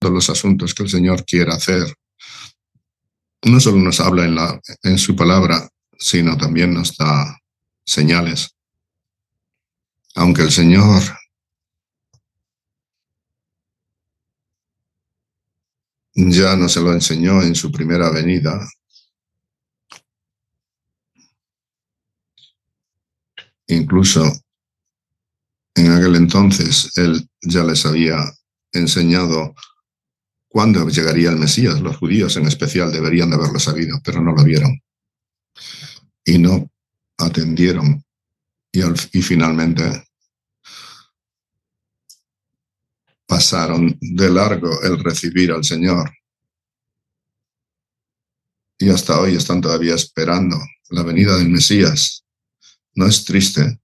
los asuntos que el Señor quiere hacer. No solo nos habla en su palabra, sino también nos da señales. Aunque el Señor ya no se lo enseñó en su primera venida, incluso en aquel entonces Él ya les había enseñado cuándo llegaría el Mesías. Los judíos en especial deberían de haberlo sabido, pero no lo vieron. Y no atendieron. Y finalmente pasaron de largo el recibir al Señor. Y hasta hoy están todavía esperando la venida del Mesías. ¿No es triste?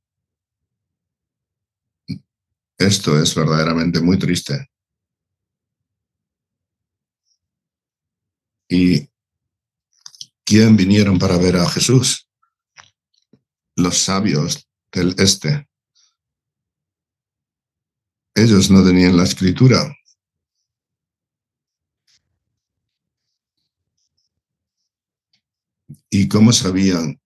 Esto es verdaderamente muy triste. ¿Y quién vinieron para ver a Jesús? Los sabios del este. Ellos no tenían la escritura. ¿Y cómo sabían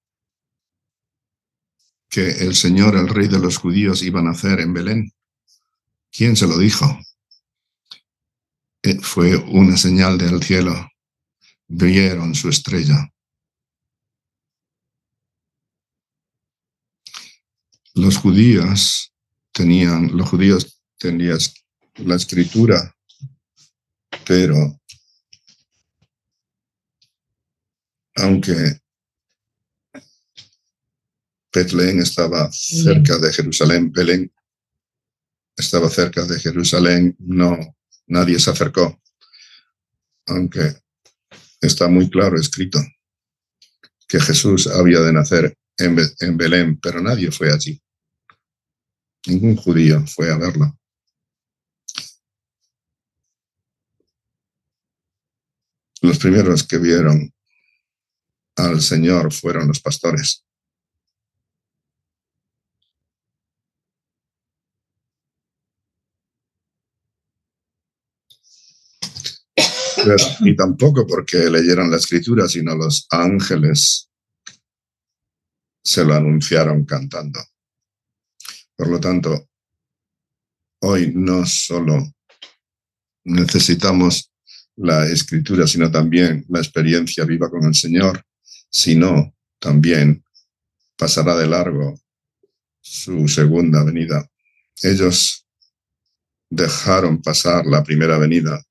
que el Señor, el Rey de los judíos, iba a nacer en Belén? ¿Quién se lo dijo? Fue una señal del cielo. Vieron su estrella. Los judíos tenían la escritura, pero aunque Betlén estaba cerca de Jerusalén, Belén estaba cerca de Jerusalén, nadie se acercó, aunque está muy claro escrito que Jesús había de nacer en Belén, pero nadie fue allí. Ningún judío fue a verlo. Los primeros que vieron al Señor fueron los pastores. Y tampoco porque leyeron la escritura, sino los ángeles se lo anunciaron cantando. Por lo tanto, hoy no solo necesitamos la escritura, sino también la experiencia viva con el Señor, sino también pasará de largo su segunda venida. Ellos dejaron pasar la primera venida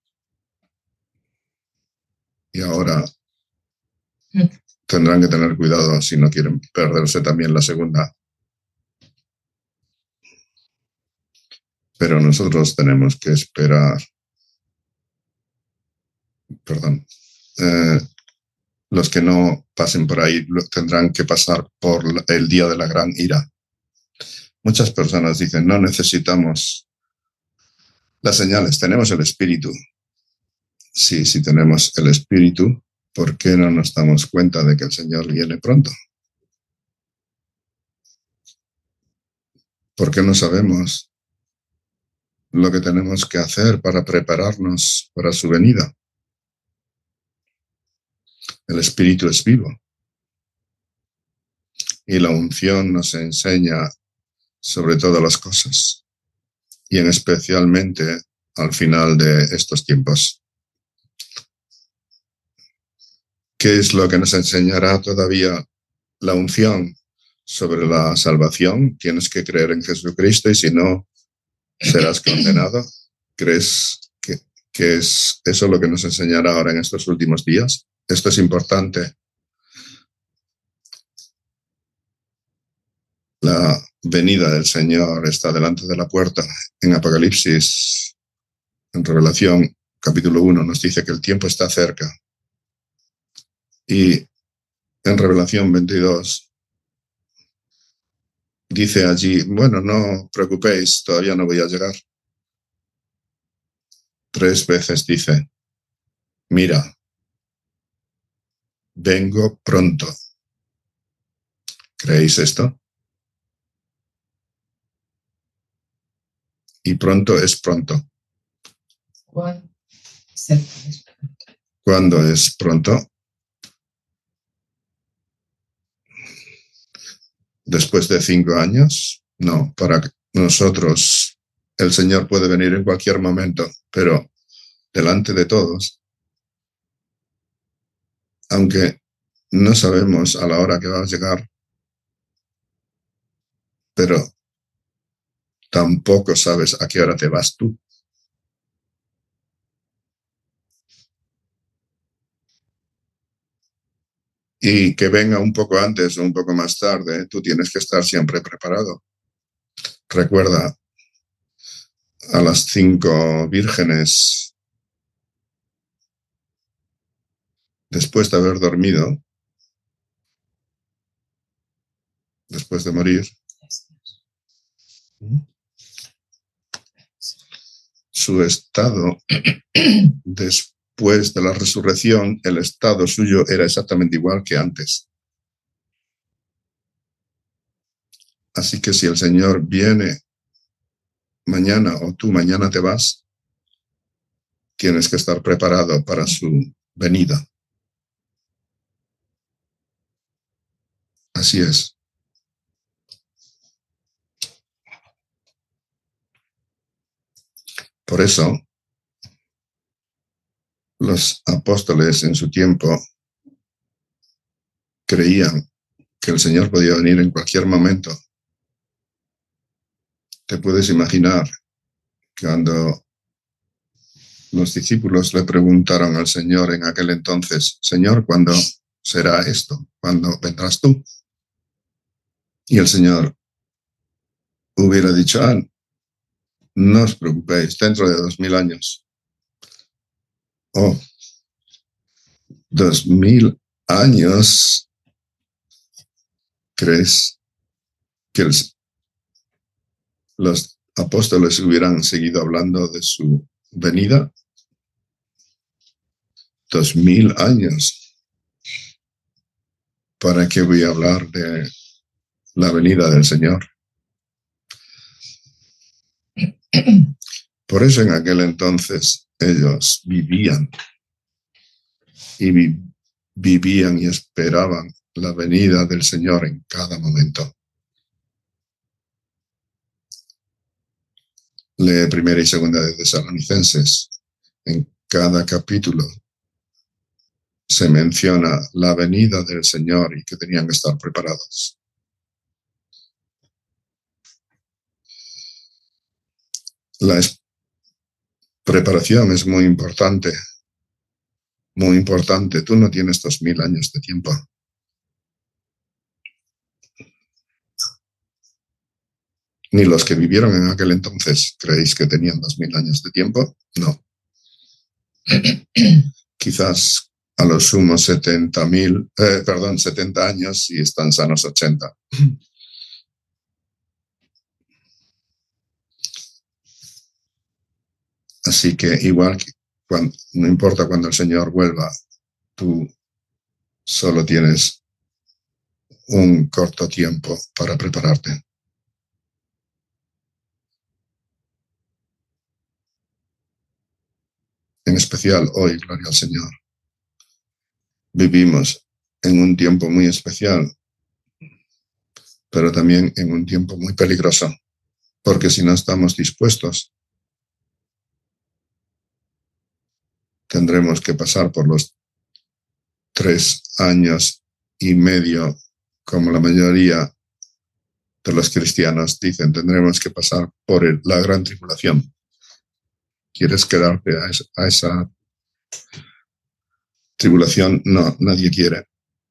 y ahora tendrán que tener cuidado si no quieren perderse también la segunda. Pero nosotros tenemos que esperar. Los que no pasen por ahí tendrán que pasar por el día de la gran ira. Muchas personas dicen, no necesitamos las señales, tenemos el Espíritu. Sí, si tenemos el Espíritu, ¿por qué no nos damos cuenta de que el Señor viene pronto? ¿Por qué no sabemos lo que tenemos que hacer para prepararnos para su venida? El Espíritu es vivo. Y la unción nos enseña sobre todas las cosas. Y en especialmente al final de estos tiempos. ¿Qué es lo que nos enseñará todavía la unción? Sobre la salvación, tienes que creer en Jesucristo y si no, serás condenado. ¿Crees que es eso lo que nos enseñará ahora en estos últimos días? Esto es importante. La venida del Señor está delante de la puerta. En Apocalipsis, en Revelación, capítulo 1, nos dice que el tiempo está cerca. Y en Revelación 22, dice allí, bueno, no preocupéis, todavía no voy a llegar. 3 veces dice, mira, vengo pronto. ¿Creéis esto? Y pronto es pronto. ¿Cuándo es pronto? ¿Después de 5 años? No, para nosotros el Señor puede venir en cualquier momento, pero delante de todos, aunque no sabemos a la hora que va a llegar, pero tampoco sabes a qué hora te vas tú. Y que venga un poco antes o un poco más tarde, tú tienes que estar siempre preparado. Recuerda a las 5 vírgenes después de haber dormido, después de morir. Su estado después de la resurrección, el estado suyo era exactamente igual que antes. Así que si el Señor viene mañana o tú mañana te vas, tienes que estar preparado para su venida. Así es. Por eso, los apóstoles en su tiempo creían que el Señor podía venir en cualquier momento. Te puedes imaginar cuando los discípulos le preguntaron al Señor en aquel entonces, Señor, ¿cuándo será esto? ¿Cuándo vendrás tú? Y el Señor hubiera dicho, no os preocupéis, dentro de 2000 años. 2000 años. ¿Crees que los apóstoles hubieran seguido hablando de su venida? 2000 años. ¿Para qué voy a hablar de la venida del Señor? Por eso en aquel entonces ellos vivían y esperaban la venida del Señor en cada momento. Lee Primera y Segunda de Tesalonicenses. En cada capítulo se menciona la venida del Señor y que tenían que estar preparados. La preparación es muy importante. Muy importante. Tú no tienes 2000 años de tiempo. Ni los que vivieron en aquel entonces, ¿creéis que tenían 2000 años de tiempo? No. Quizás a lo sumo 70 años y están sanos 80. Así que igual que no importa cuando el Señor vuelva, tú solo tienes un corto tiempo para prepararte. En especial hoy, gloria al Señor. Vivimos en un tiempo muy especial, pero también en un tiempo muy peligroso, porque si no estamos dispuestos, tendremos que pasar por los 3 años y medio, como la mayoría de los cristianos dicen, tendremos que pasar por la gran tribulación. ¿Quieres quedarte a esa tribulación? No, nadie quiere.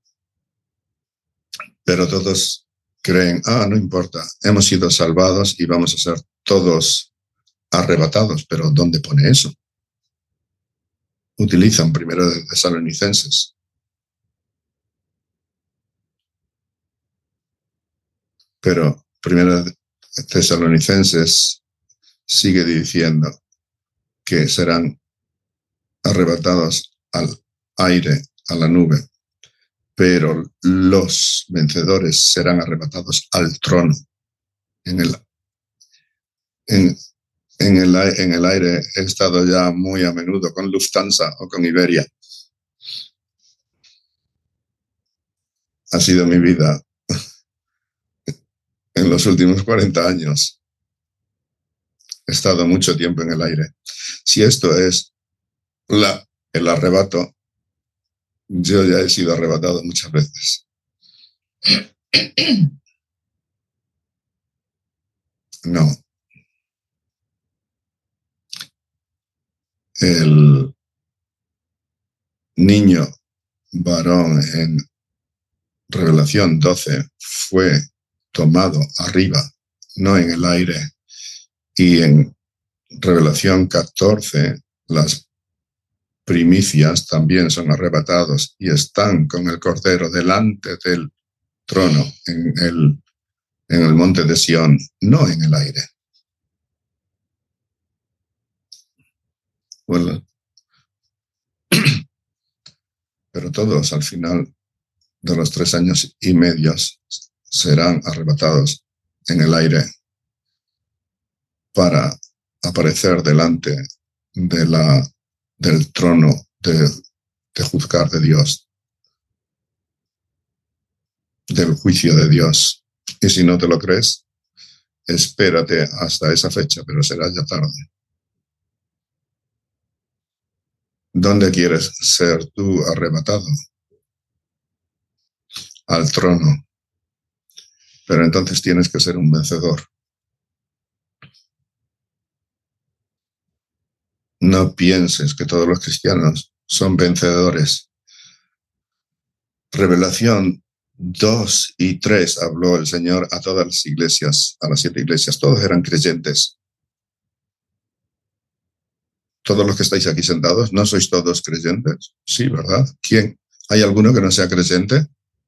Pero todos creen, no importa, hemos sido salvados y vamos a ser todos arrebatados. Pero ¿dónde pone eso? Utilizan Primera de Tesalonicenses. Pero Primera de Tesalonicenses sigue diciendo que serán arrebatados al aire, a la nube, pero los vencedores serán arrebatados al trono. En el aire he estado ya muy a menudo con Lufthansa o con Iberia. Ha sido mi vida en los últimos 40 años. He estado mucho tiempo en el aire. Si esto es el arrebato, yo ya he sido arrebatado muchas veces. No. El niño varón en Revelación 12 fue tomado arriba, no en el aire. Y en Revelación 14, las primicias también son arrebatados y están con el Cordero delante del trono en el monte de Sión, no en el aire. Bueno, pero todos al final de los 3 años y medio serán arrebatados en el aire para aparecer delante del trono de juzgar de Dios, del juicio de Dios. Y si no te lo crees, espérate hasta esa fecha, pero será ya tarde. ¿Dónde quieres ser tú arrebatado? Al trono. Pero entonces tienes que ser un vencedor. No pienses que todos los cristianos son vencedores. Revelación 2 y 3 habló el Señor a todas las iglesias, a las 7 iglesias. Todos eran creyentes. Todos los que estáis aquí sentados, ¿no sois todos creyentes? Sí, ¿verdad? ¿Quién? ¿Hay alguno que no sea creyente?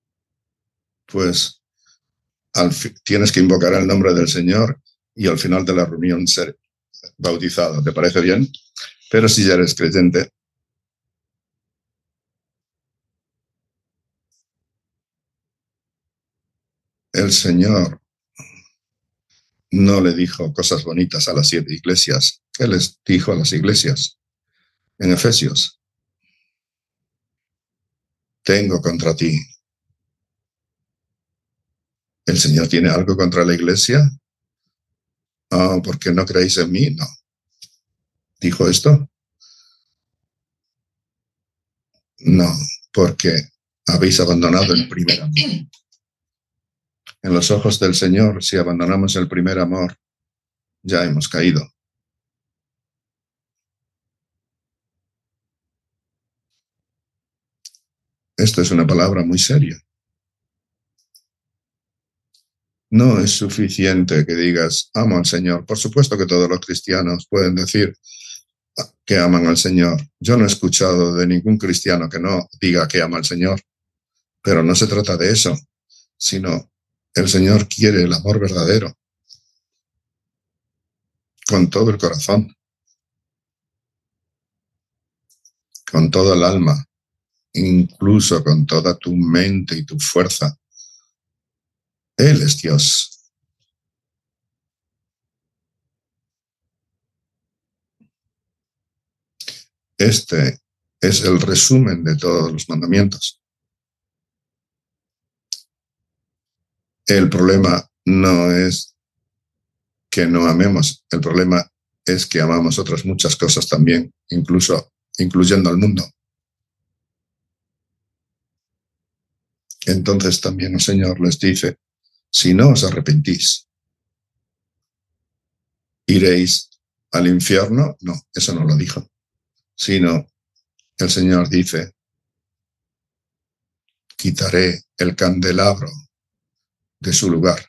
Pues tienes que invocar el nombre del Señor y al final de la reunión ser bautizado. ¿Te parece bien? Pero si ya eres creyente, el Señor no le dijo cosas bonitas a las 7 iglesias. ¿Qué les dijo a las iglesias? En Efesios. Tengo contra ti. ¿El Señor tiene algo contra la iglesia? Oh, ¿porque no creéis en mí? No. ¿Dijo esto? No, porque habéis abandonado el primer amor. En los ojos del Señor, si abandonamos el primer amor, ya hemos caído. Esto es una palabra muy seria. No es suficiente que digas, amo al Señor. Por supuesto que todos los cristianos pueden decir que aman al Señor. Yo no he escuchado de ningún cristiano que no diga que ama al Señor, pero no se trata de eso, sino el Señor quiere el amor verdadero, con todo el corazón, con todo el alma, incluso con toda tu mente y tu fuerza. Él es Dios. Este es el resumen de todos los mandamientos. El problema no es que no amemos, el problema es que amamos otras muchas cosas también, incluyendo al mundo. Entonces también el Señor les dice, si no os arrepentís, ¿iréis al infierno? No, eso no lo dijo, sino el Señor dice, quitaré el candelabro de su lugar.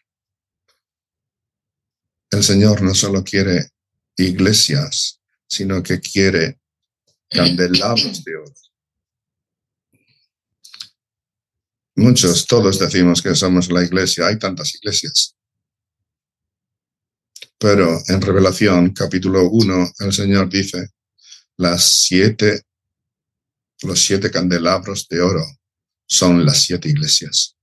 El Señor no solo quiere iglesias, sino que quiere candelabros de oro. Todos decimos que somos la iglesia, hay tantas iglesias. Pero en Revelación, capítulo 1, el Señor dice, los 7 candelabros de oro son las 7 iglesias.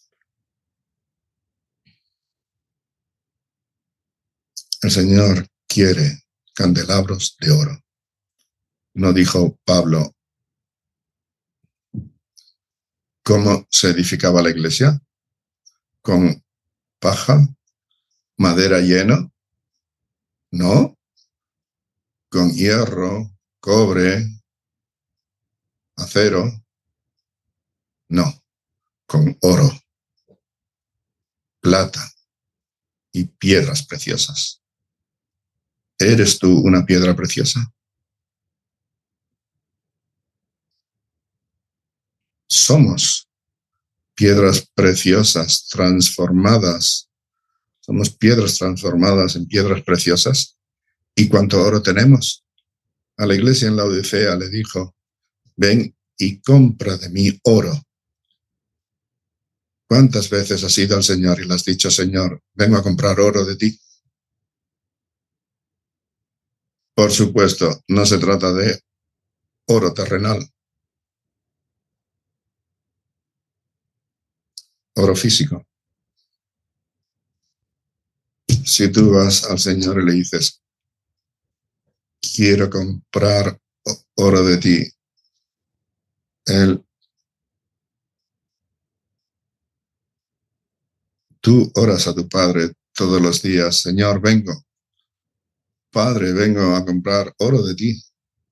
El Señor quiere candelabros de oro. No dijo Pablo cómo se edificaba la iglesia, con paja, madera llena, no, con hierro, cobre, acero, no, con oro, plata y piedras preciosas. ¿Eres tú una piedra preciosa? Somos piedras preciosas transformadas. Somos piedras transformadas en piedras preciosas. ¿Y cuánto oro tenemos? A la iglesia en Laodicea le dijo, ven y compra de mí oro. ¿Cuántas veces has ido al Señor y le has dicho, Señor, vengo a comprar oro de ti? Por supuesto, no se trata de oro terrenal, oro físico. Si tú vas al Señor y le dices, quiero comprar oro de ti, tú oras a tu Padre todos los días, Señor, vengo. Padre, vengo a comprar oro de ti.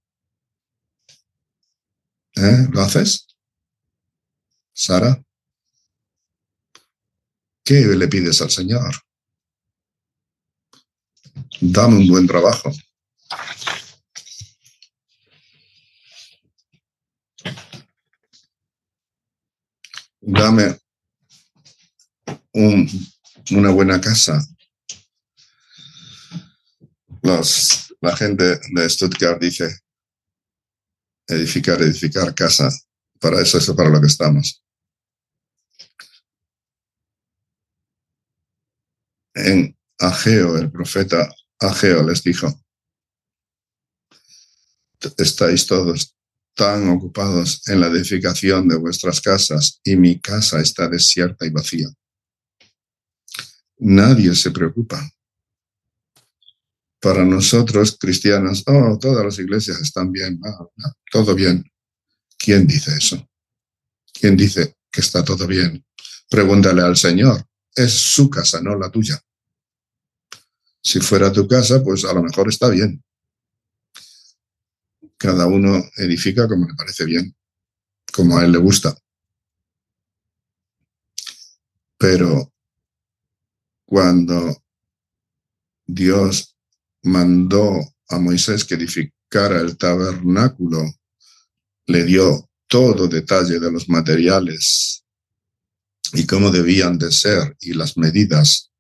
¿Lo haces? Sara, ¿qué le pides al Señor? Dame un buen trabajo. Dame una buena casa. La gente de Stuttgart dice, edificar casa. Para eso es para lo que estamos. En Ageo, el profeta Ageo les dijo, estáis todos tan ocupados en la edificación de vuestras casas y mi casa está desierta y vacía. Nadie se preocupa. Para nosotros cristianos, todas las iglesias están bien, todo bien. ¿Quién dice eso? ¿Quién dice que está todo bien? Pregúntale al Señor. Es su casa, no la tuya. Si fuera tu casa, pues a lo mejor está bien. Cada uno edifica como le parece bien, como a él le gusta. Pero cuando Dios mandó a Moisés que edificara el tabernáculo, le dio todo detalle de los materiales y cómo debían de ser y las medidas,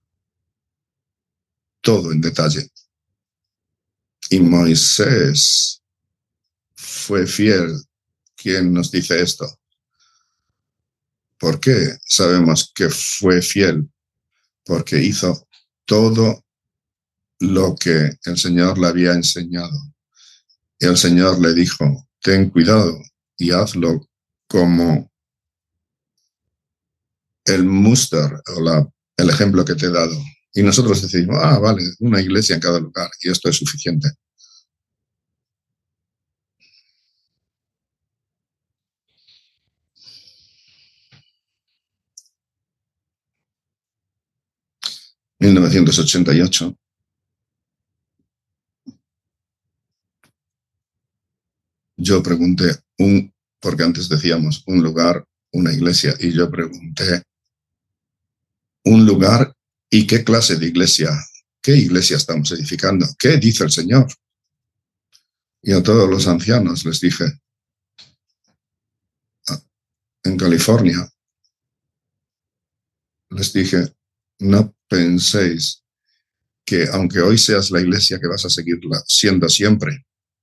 todo en detalle. Y Moisés fue fiel. ¿Quién nos dice esto? ¿Por qué sabemos que fue fiel? Porque hizo todo lo que el Señor le había enseñado. Y el Señor le dijo, ten cuidado y hazlo como el muster o el ejemplo que te he dado. Y nosotros decimos, vale, una iglesia en cada lugar y esto es suficiente. En 1988, yo pregunté porque antes decíamos un lugar, una iglesia, y yo pregunté un lugar y qué clase de iglesia, qué iglesia estamos edificando, qué dice el Señor. Y a todos los ancianos les dije, en California, les dije, no penséis que aunque hoy seas la iglesia que vas a seguirla siendo siempre,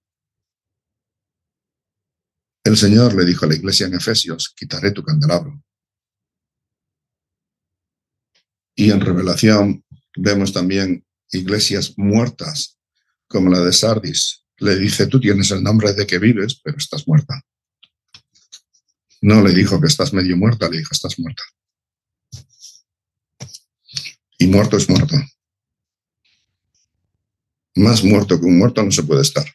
el Señor le dijo a la iglesia en Efesios, quitaré tu candelabro. Y en Revelación vemos también iglesias muertas, como la de Sardis. Le dice, tú tienes el nombre de que vives, pero estás muerta. No le dijo que estás medio muerta, le dijo, estás muerta. Y muerto es muerto. Más muerto que un muerto no se puede estar.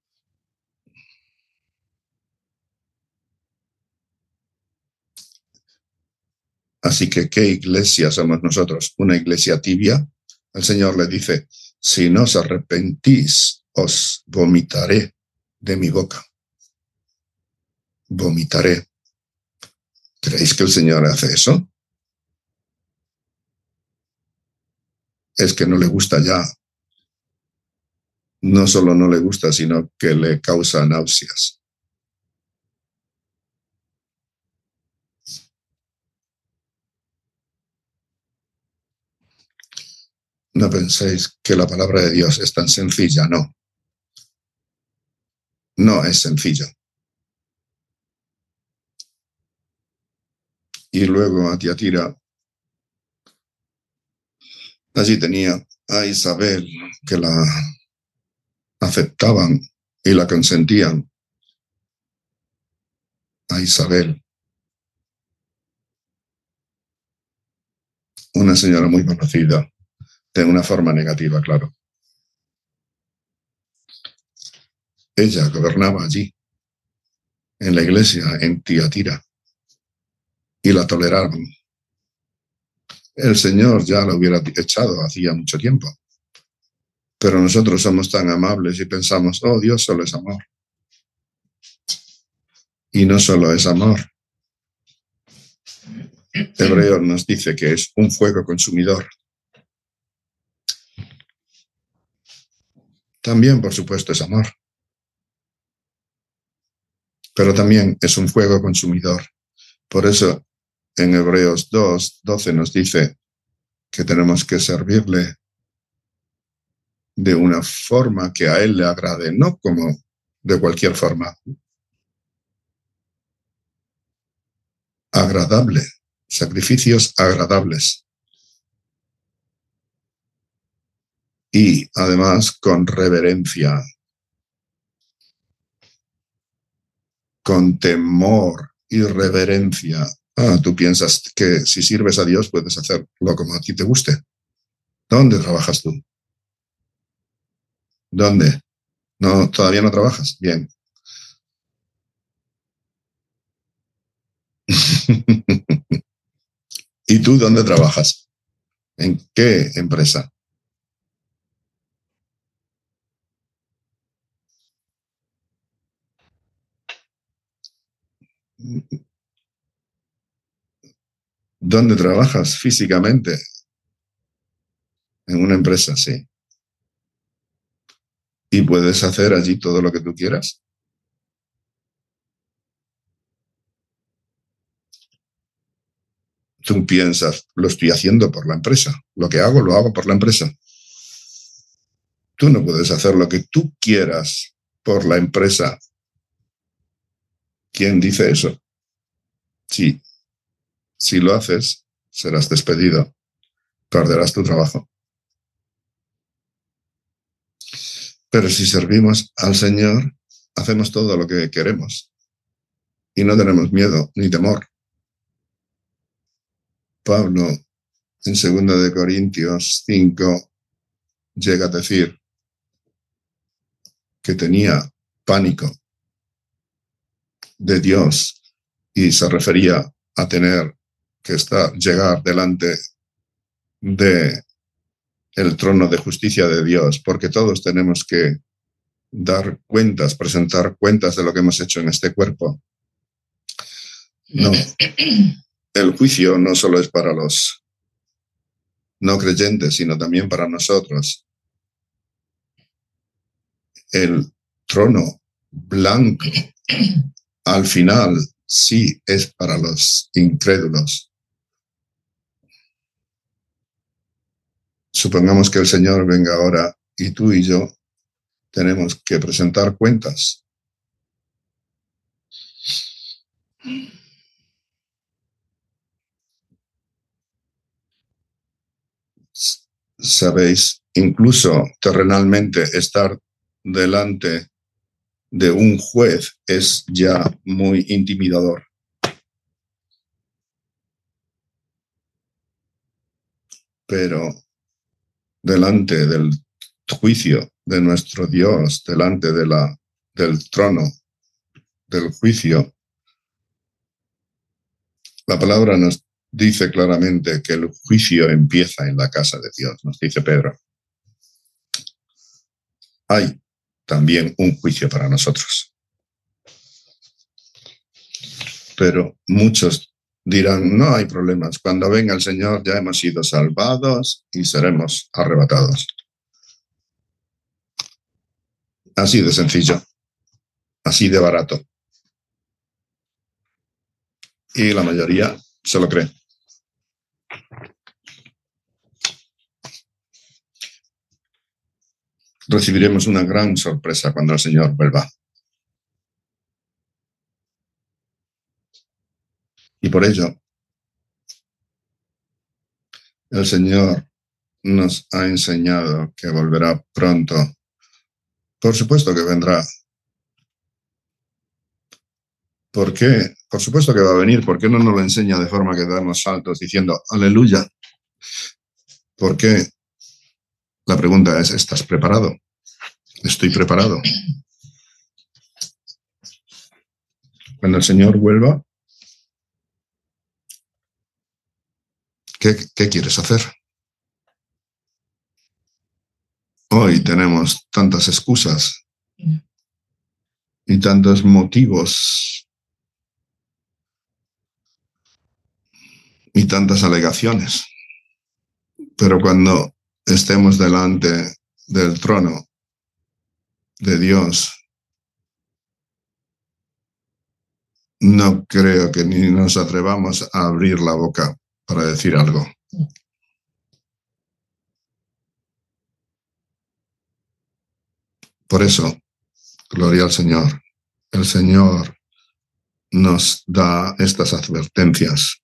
Así que, ¿qué iglesia somos nosotros? ¿Una iglesia tibia? El Señor le dice, si no os arrepentís, os vomitaré de mi boca. Vomitaré. ¿Creéis que el Señor hace eso? Es que no le gusta ya. No solo no le gusta, sino que le causa náuseas. No penséis que la palabra de Dios es tan sencilla, no. No es sencilla. Y luego a Tiatira, allí tenía a Isabel, que la aceptaban y la consentían. A Isabel, una señora muy conocida, de una forma negativa, claro. Ella gobernaba allí, en la iglesia, en Tiatira, y la toleraban. El Señor ya la hubiera echado hacía mucho tiempo. Pero nosotros somos tan amables y pensamos, oh, Dios solo es amor. Y no solo es amor. Hebreos nos dice que es un fuego consumidor. También, por supuesto, es amor. Pero también es un fuego consumidor. Por eso, en Hebreos 2:12 nos dice que tenemos que servirle de una forma que a Él le agrade, no como de cualquier forma. Agradable, sacrificios agradables. Y además con reverencia, con temor y reverencia. Tú piensas que si sirves a Dios puedes hacerlo como a ti te guste. ¿Dónde trabajas tú? ¿Dónde? No, todavía no trabajas. Bien. ¿Y tú dónde trabajas? ¿En qué empresa? ¿Dónde trabajas físicamente? En una empresa, sí. ¿Y puedes hacer allí todo lo que tú quieras? Tú piensas, lo estoy haciendo por la empresa. Lo que hago, lo hago por la empresa. Tú no puedes hacer lo que tú quieras por la empresa. ¿Quién dice eso? Sí, si lo haces, serás despedido. Perderás tu trabajo. Pero si servimos al Señor, hacemos todo lo que queremos. Y no tenemos miedo ni temor. Pablo, en 2 de Corintios 5, llega a decir que tenía pánico de Dios y se refería a tener que llegar delante de el trono de justicia de Dios, porque todos tenemos que dar cuentas, presentar cuentas de lo que hemos hecho en este cuerpo. No, el juicio no solo es para los no creyentes, sino también para nosotros. El trono blanco, al final, sí es para los incrédulos. Supongamos que el Señor venga ahora y tú y yo tenemos que presentar cuentas. Sabéis, incluso terrenalmente estar delante de un juez es ya muy intimidador. Pero delante del juicio de nuestro Dios delante del trono del juicio, la palabra nos dice claramente que el juicio empieza en la casa de Dios, nos dice Pedro. Hay también un juicio para nosotros. Pero muchos dirán, no hay problemas. Cuando venga el Señor ya hemos sido salvados y seremos arrebatados. Así de sencillo, así de barato. Y la mayoría se lo cree. Recibiremos una gran sorpresa cuando el Señor vuelva. Y por ello, el Señor nos ha enseñado que volverá pronto. Por supuesto que vendrá. ¿Por qué? Por supuesto que va a venir. ¿Por qué no nos lo enseña de forma que damos saltos diciendo aleluya? ¿Por qué? La pregunta es, ¿estás preparado? Estoy preparado. Cuando el Señor vuelva, ¿qué quieres hacer? Hoy tenemos tantas excusas y tantos motivos y tantas alegaciones. Pero cuando estemos delante del trono de Dios, no creo que ni nos atrevamos a abrir la boca para decir algo. Por eso, gloria al Señor. El Señor nos da estas advertencias.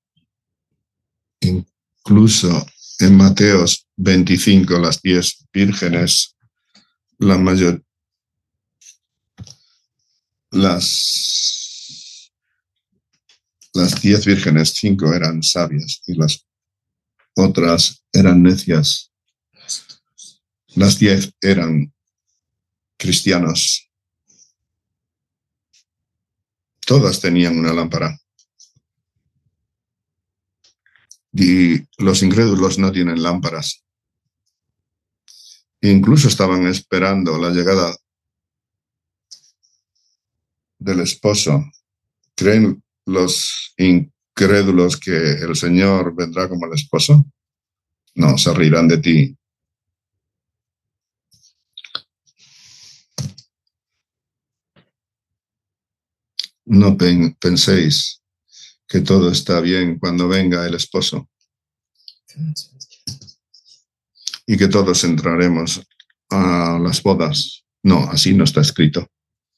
Incluso en Mateos 25, las 10 vírgenes, las 10 vírgenes, 5 eran sabias y las otras eran necias. Las 10 eran cristianos. Todas tenían una lámpara. Y los incrédulos no tienen lámparas. Incluso estaban esperando la llegada del esposo. ¿Creen los incrédulos que el Señor vendrá como el esposo? No, se reirán de ti. No penséis que todo está bien cuando venga el esposo y que todos entraremos a las bodas. No, así no está escrito.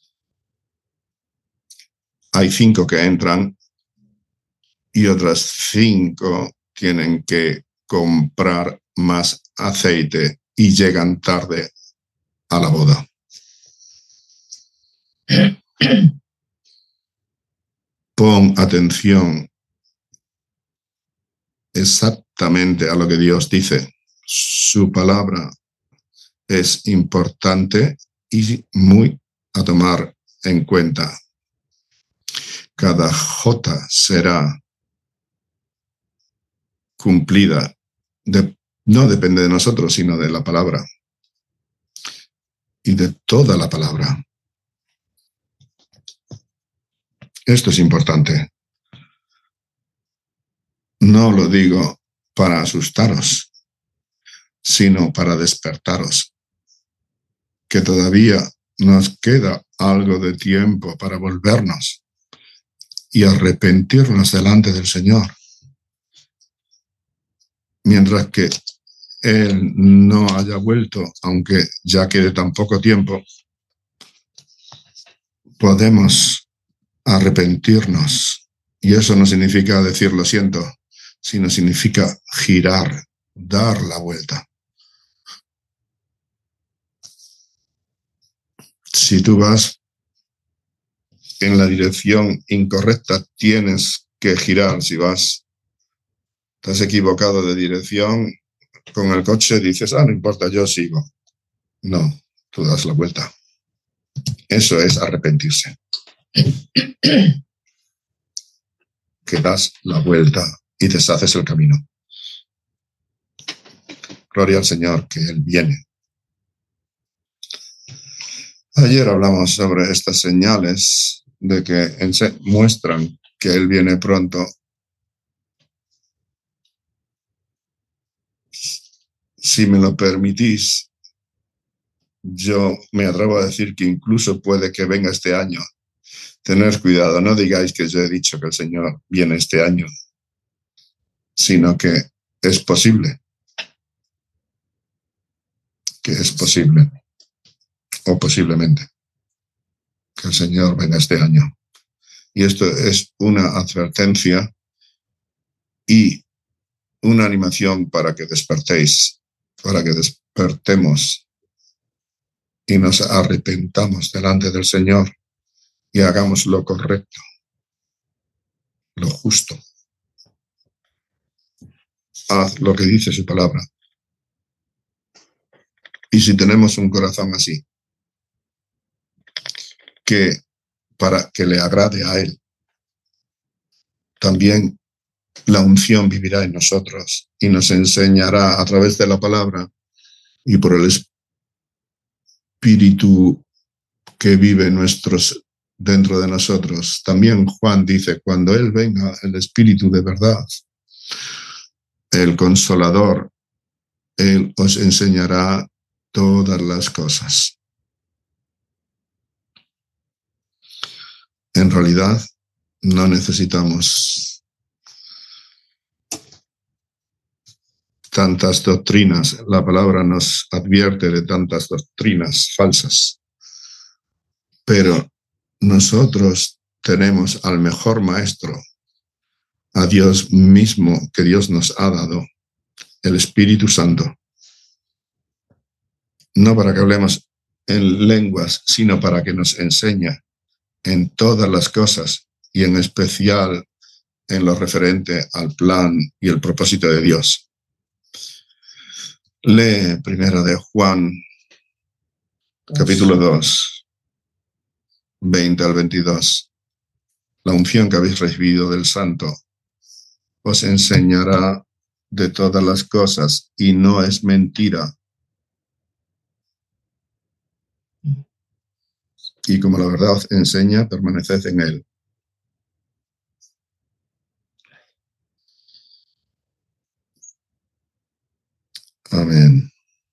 Hay 5 que entran y otras 5 tienen que comprar más aceite y llegan tarde a la boda. Pon atención exactamente a lo que Dios dice. Su palabra es importante y muy a tomar en cuenta. Cada jota será cumplida. No depende de nosotros, sino de la palabra. Y de toda la palabra. Esto es importante. No lo digo para asustaros, sino para despertaros. Que todavía nos queda algo de tiempo para volvernos y arrepentirnos delante del Señor. Mientras que Él no haya vuelto, aunque ya quede tan poco tiempo, podemos arrepentirnos. Y eso no significa decir lo siento, sino significa girar, dar la vuelta. Si tú vas en la dirección incorrecta, tienes que girar. Si estás equivocado de dirección con el coche, dices, no importa, yo sigo. No, tú das la vuelta. Eso es arrepentirse. Que das la vuelta y deshaces el camino. Gloria al Señor, que Él viene. Ayer hablamos sobre estas señales de que muestran que Él viene pronto. Si me lo permitís, yo me atrevo a decir que incluso puede que venga este año. Tened cuidado, no digáis que yo he dicho que el Señor viene este año, sino que es posible, o posiblemente, que el Señor venga este año. Y esto es una advertencia y una animación para que despertéis, para que despertemos y nos arrepentamos delante del Señor y hagamos lo correcto, lo justo. Haz lo que dice su palabra. Y si tenemos un corazón así, que para que le agrade a Él, también la unción vivirá en nosotros y nos enseñará a través de la palabra y por el Espíritu que vive dentro de nosotros. También Juan dice, cuando Él venga, el Espíritu de verdad, el Consolador, Él os enseñará todas las cosas. En realidad, no necesitamos tantas doctrinas. La palabra nos advierte de tantas doctrinas falsas. Pero nosotros tenemos al mejor maestro, a Dios mismo que Dios nos ha dado, el Espíritu Santo. No para que hablemos en lenguas, sino para que nos enseñe en todas las cosas y en especial en lo referente al plan y el propósito de Dios. Lee primero de Juan, capítulo 2, 20 al 22. La unción que habéis recibido del Santo os enseñará de todas las cosas y no es mentira. Y como la verdad os enseña, permaneced en él. Amén.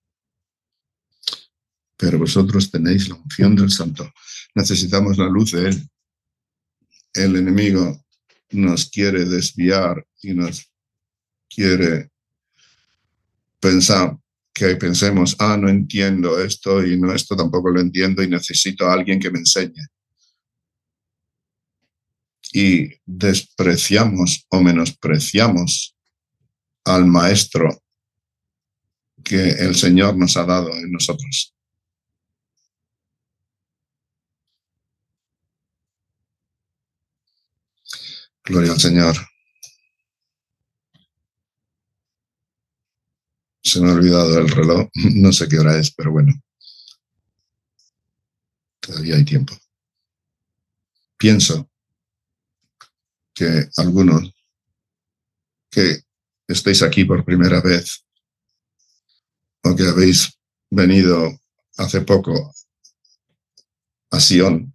Pero vosotros tenéis la unción del Santo. Necesitamos la luz de él. El enemigo nos quiere desviar y nos quiere pensar que pensemos, no entiendo esto y no, esto tampoco lo entiendo y necesito a alguien que me enseñe. Y despreciamos o menospreciamos al maestro que el Señor nos ha dado en nosotros. Gloria al Señor. Se me ha olvidado el reloj. No sé qué hora es, pero bueno. Todavía hay tiempo. Pienso que algunos que estáis aquí por primera vez o que habéis venido hace poco a Sion.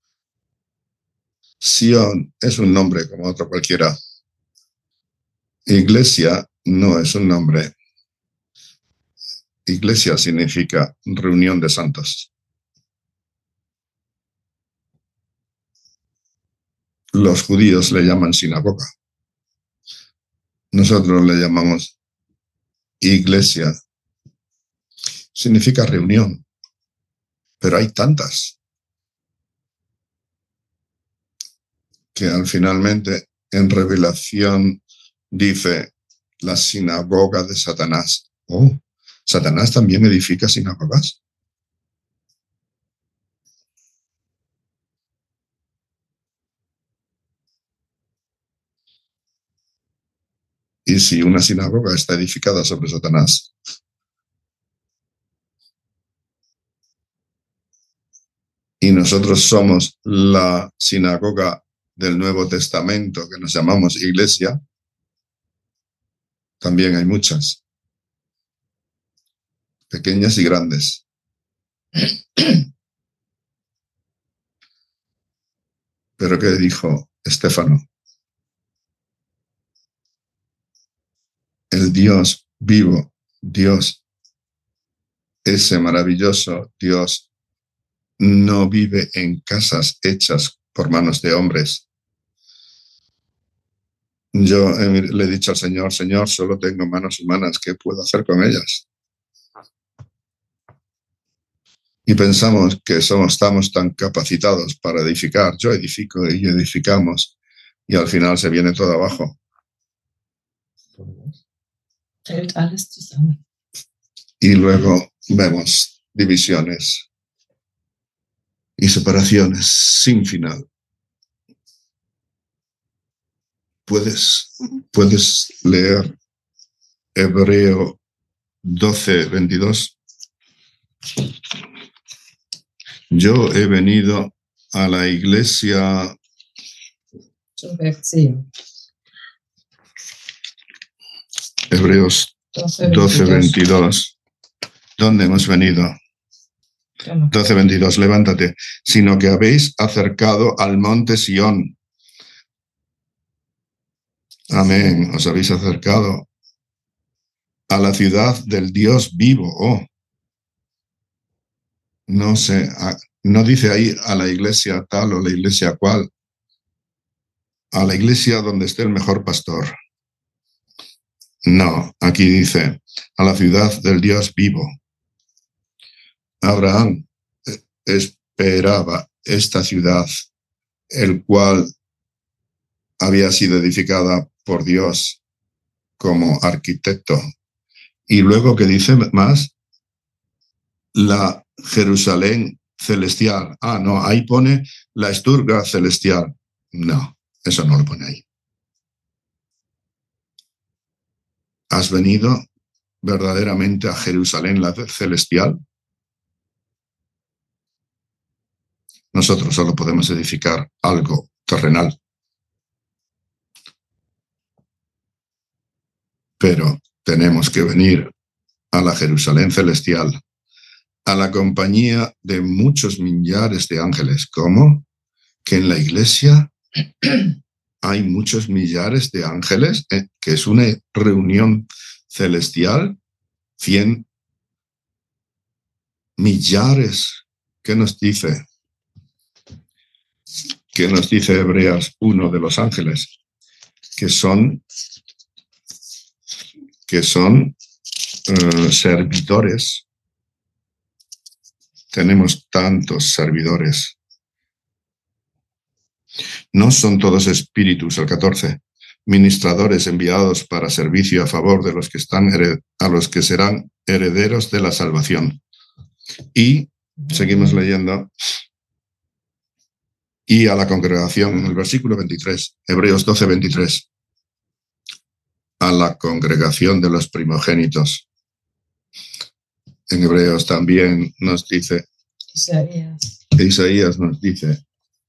Sion es un nombre como otro cualquiera. Iglesia no es un nombre. Iglesia significa reunión de santos. Los judíos le llaman sinagoga. Nosotros le llamamos iglesia. Significa reunión. Pero hay tantas que al finalmente en Revelación dice la sinagoga de Satanás. ¿Satanás también edifica sinagogas? Y si una sinagoga está edificada sobre Satanás, y nosotros somos la sinagoga del Nuevo Testamento, que nos llamamos iglesia, también hay muchas, pequeñas y grandes. Pero ¿qué dijo Estéfano? El Dios vivo, Dios, ese maravilloso Dios, no vive en casas hechas por manos de hombres. Yo le he dicho al Señor, Señor, solo tengo manos humanas, ¿qué puedo hacer con ellas? Y pensamos que estamos tan capacitados para edificar. Yo edifico y edificamos, y al final se viene todo abajo. Y luego vemos divisiones y separaciones sin final. ¿Puedes leer Hebreo 12:22? Yo he venido a la iglesia. Hebreos 12:22. ¿Dónde hemos venido? 12:22, levántate. Sino que habéis acercado al monte Sión. Amén. Os habéis acercado a la ciudad del Dios vivo. Oh. No sé, no dice ahí a la iglesia tal o la iglesia cual. A la iglesia donde esté el mejor pastor. No, aquí dice a la ciudad del Dios vivo. Abraham esperaba esta ciudad, el cual había sido edificada por Dios como arquitecto. Y luego, ¿qué dice más? La Jerusalén celestial. Ah, no, ahí pone la Esturga celestial. No, eso no lo pone ahí. ¿Has venido verdaderamente a Jerusalén la celestial? Nosotros solo podemos edificar algo terrenal. Pero tenemos que venir a la Jerusalén celestial, a la compañía de muchos millares de ángeles. ¿Cómo? Que en la iglesia hay muchos millares de ángeles, que es una reunión celestial, 100 millares. ¿Qué nos dice? ¿Qué nos dice Hebreos 1 de los ángeles? Que son servidores. Tenemos tantos servidores. No son todos espíritus, el 14, ministradores enviados para servicio a favor de los que a los que serán herederos de la salvación. Y seguimos leyendo. Y a la congregación, en el versículo 23, Hebreos 12:23, a la congregación de los primogénitos. En Hebreos también nos dice, Isaías nos dice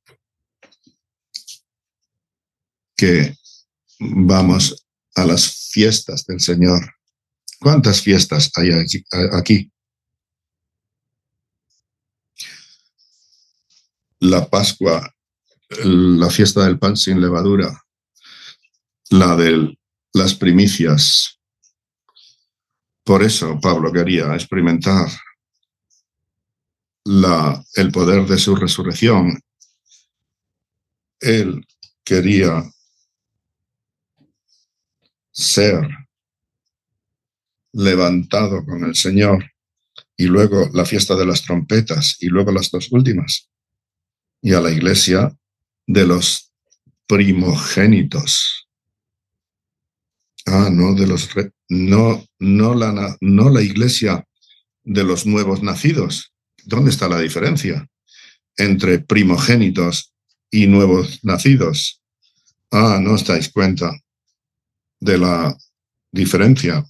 que vamos a las fiestas del Señor. ¿Cuántas fiestas hay aquí? La Pascua, la fiesta del pan sin levadura, la de las primicias. Por eso Pablo quería experimentar el poder de su resurrección. Él quería ser levantado con el Señor, y luego la fiesta de las trompetas, y luego las dos últimas, y a la iglesia de los primogénitos. No de los no la iglesia de los nuevos nacidos. ¿Dónde está la diferencia entre primogénitos y nuevos nacidos? No os dais cuenta de la diferencia.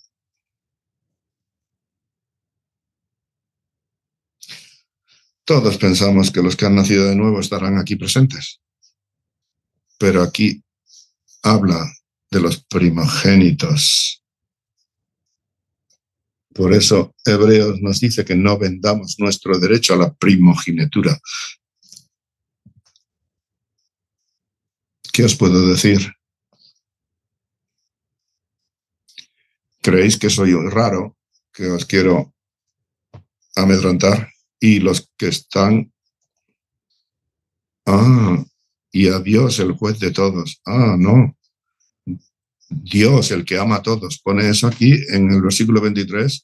Todos pensamos que los que han nacido de nuevo estarán aquí presentes, pero aquí habla de los primogénitos. Por eso Hebreos nos dice que no vendamos nuestro derecho a la primogenitura. ¿Qué os puedo decir? ¿Creéis que soy raro, que os quiero amedrentar? Y los que están... y a Dios, el juez de todos. No. Dios, el que ama a todos. Pone eso aquí en el versículo 23.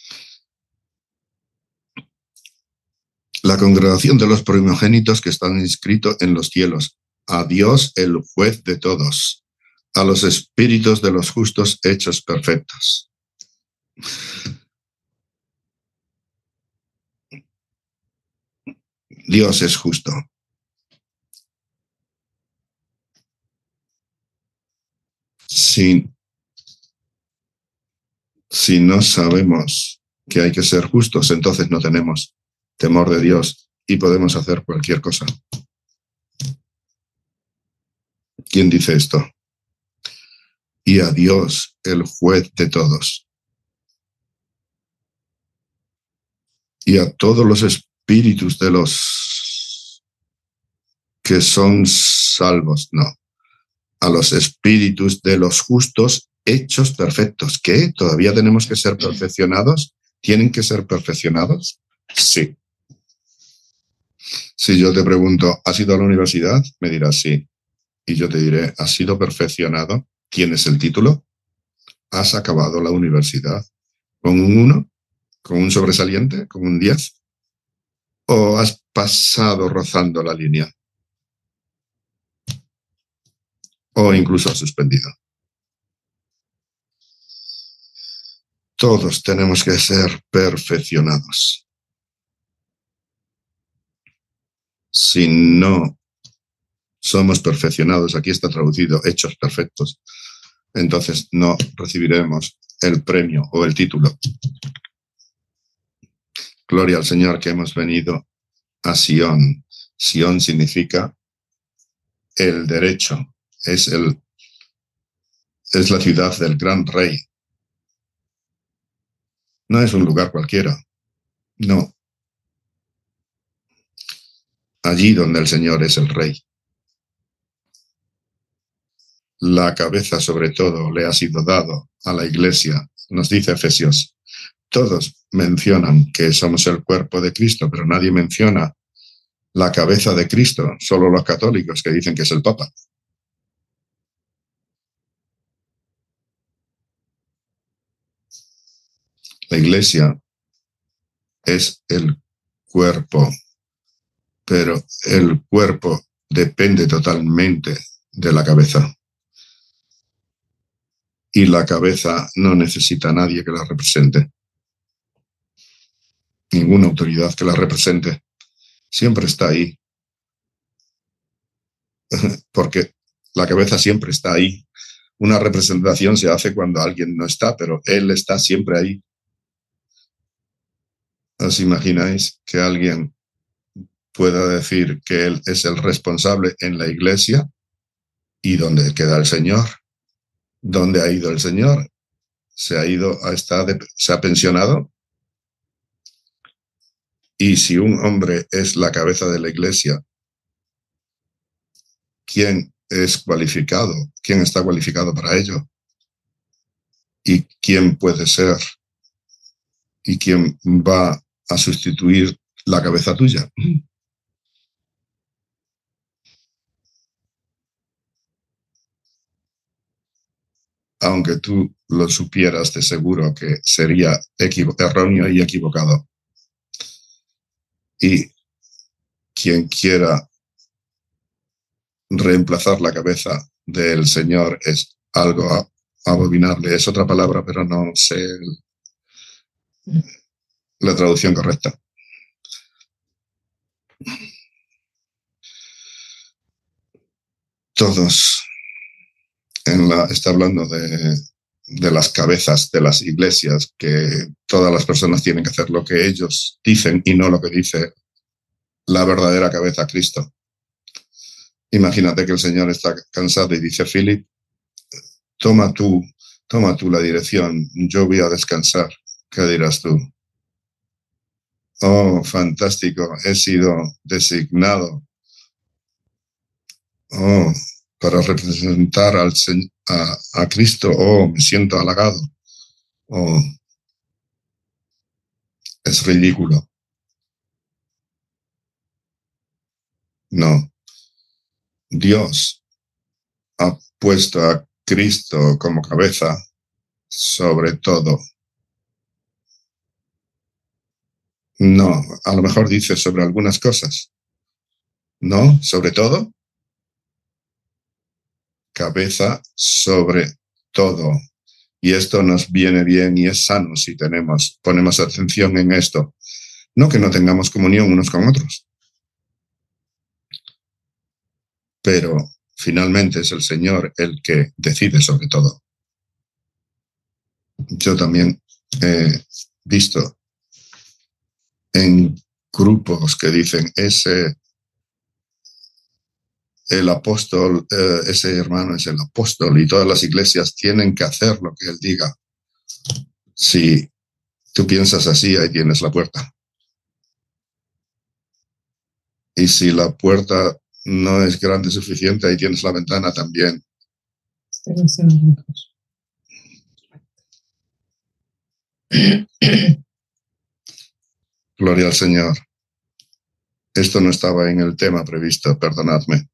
La congregación de los primogénitos que están inscritos en los cielos. A Dios, el juez de todos. A los espíritus de los justos hechos perfectos. Dios es justo. Si no sabemos que hay que ser justos, entonces no tenemos temor de Dios y podemos hacer cualquier cosa. ¿Quién dice esto? Y a Dios, el juez de todos. Y a todos los espíritus de los que son salvos, no. A los espíritus de los justos hechos perfectos. ¿Qué? ¿Todavía tenemos que ser perfeccionados? ¿Tienen que ser perfeccionados? Sí. Si yo te pregunto, ¿has ido a la universidad? Me dirás sí. Y yo te diré, ¿has sido perfeccionado? ¿Tienes el título? ¿Has acabado la universidad con un 1? ¿Con un sobresaliente? ¿Con un 10? ¿O has pasado rozando la línea? ¿O incluso has suspendido? Todos tenemos que ser perfeccionados. Si no somos perfeccionados, aquí está traducido, hechos perfectos, entonces no recibiremos el premio o el título. Gloria al Señor que hemos venido a Sion. Sion significa el derecho, es la ciudad del gran rey. No es un lugar cualquiera, no. Allí donde el Señor es el rey. La cabeza, sobre todo, le ha sido dado a la iglesia, nos dice Efesios. Todos mencionan que somos el cuerpo de Cristo, pero nadie menciona la cabeza de Cristo, solo los católicos que dicen que es el Papa. La iglesia es el cuerpo, pero el cuerpo depende totalmente de la cabeza. Y la cabeza no necesita a nadie que la represente. Ninguna autoridad que la represente. Siempre está ahí. Porque la cabeza siempre está ahí. Una representación se hace cuando alguien no está, pero él está siempre ahí. ¿Os imagináis que alguien pueda decir que él es el responsable en la iglesia? ¿Y dónde queda el Señor? ¿Dónde ha ido el Señor? ¿Se ha pensionado? Y si un hombre es la cabeza de la iglesia, ¿quién es cualificado? ¿Quién está cualificado para ello? ¿Y quién puede ser? ¿Y quién va a sustituir la cabeza tuya? Aunque tú lo supieras, de seguro que sería erróneo y equivocado. Y quien quiera reemplazar la cabeza del Señor es algo abominable. Es otra palabra, pero no sé la traducción correcta. Todos está hablando de las cabezas de las iglesias, que todas las personas tienen que hacer lo que ellos dicen y no lo que dice la verdadera cabeza, Cristo. Imagínate que el Señor está cansado y dice: Philip, toma tú la dirección, yo voy a descansar. ¿Qué dirás tú? Oh, fantástico, he sido designado para representar a Cristo. Oh, me siento halagado. Oh, es ridículo. No, Dios ha puesto a Cristo como cabeza sobre todo. No, a lo mejor dice sobre algunas cosas. No, sobre todo, cabeza sobre todo. Y esto nos viene bien y es sano si ponemos atención en esto. No que no tengamos comunión unos con otros, pero finalmente es el Señor el que decide sobre todo. Yo también he visto en grupos que dicen el apóstol, ese hermano es el apóstol y todas las iglesias tienen que hacer lo que él diga. Si tú piensas así, ahí tienes la puerta. Y si la puerta no es grande suficiente, ahí tienes la ventana también. Gloria al Señor. Esto no estaba en el tema previsto, perdonadme.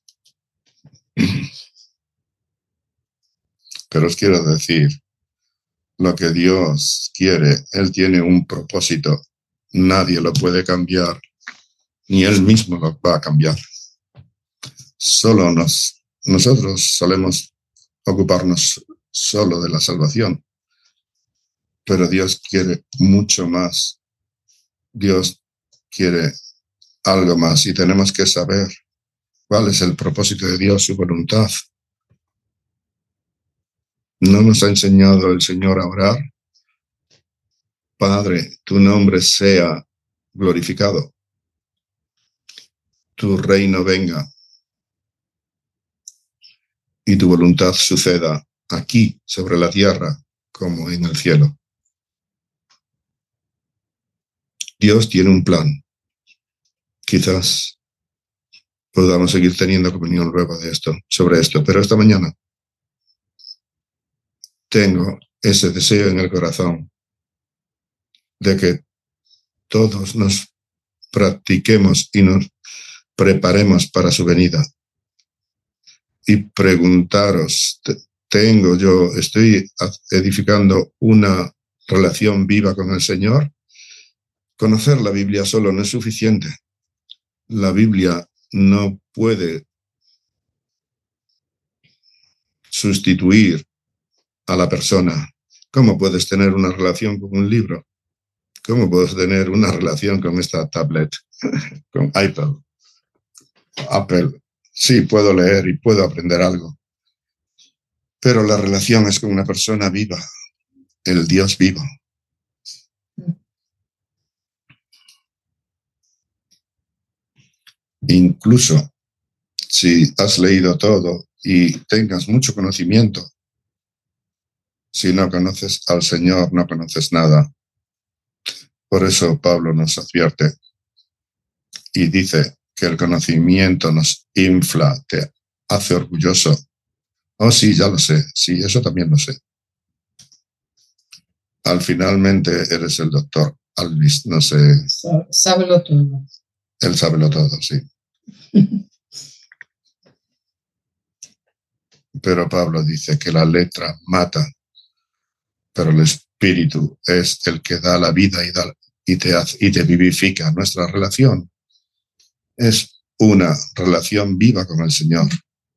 Pero os quiero decir, lo que Dios quiere, Él tiene un propósito. Nadie lo puede cambiar, ni Él mismo lo va a cambiar. Solo nosotros solemos ocuparnos solo de la salvación, pero Dios quiere mucho más. Dios quiere algo más y tenemos que saber cuál es el propósito de Dios, su voluntad. ¿No nos ha enseñado el Señor a orar? Padre, tu nombre sea glorificado, tu reino venga y tu voluntad suceda aquí sobre la tierra como en el cielo. Dios tiene un plan. Quizás podamos seguir teniendo comunión luego sobre esto, pero esta mañana tengo ese deseo en el corazón de que todos nos practiquemos y nos preparemos para su venida. Y preguntaros, estoy edificando una relación viva con el Señor. Conocer la Biblia solo no es suficiente. La Biblia no puede sustituir a la persona. ¿Cómo puedes tener una relación con un libro? ¿Cómo puedes tener una relación con esta tablet, con iPad, Apple? Sí, puedo leer y puedo aprender algo, pero la relación es con una persona viva, el Dios vivo. Incluso si has leído todo y tengas mucho conocimiento, si no conoces al Señor, no conoces nada. Por eso Pablo nos advierte y dice que el conocimiento nos infla, te hace orgulloso. Oh, sí, ya lo sé. Sí, eso también lo sé. Al finalmente eres el doctor Alvis, no sé. Sábelo todo. Él sábelo todo, sí. Pero Pablo dice que la letra mata, pero el espíritu es el que da la vida y te vivifica. Nuestra relación es una relación viva con el Señor.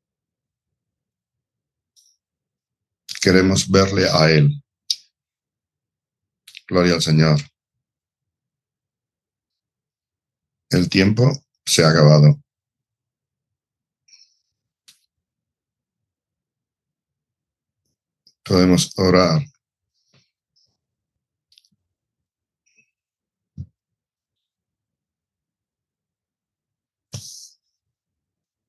Queremos verle a Él. Gloria al Señor. El tiempo se ha acabado. Podemos orar